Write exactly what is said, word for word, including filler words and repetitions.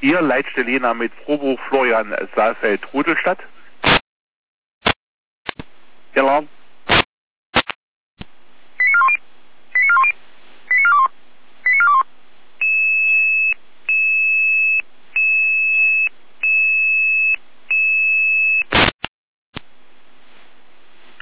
Ihr Leitstelle Jena mit Frohbuch Florian Saalfeld Rudelstadt. Genau.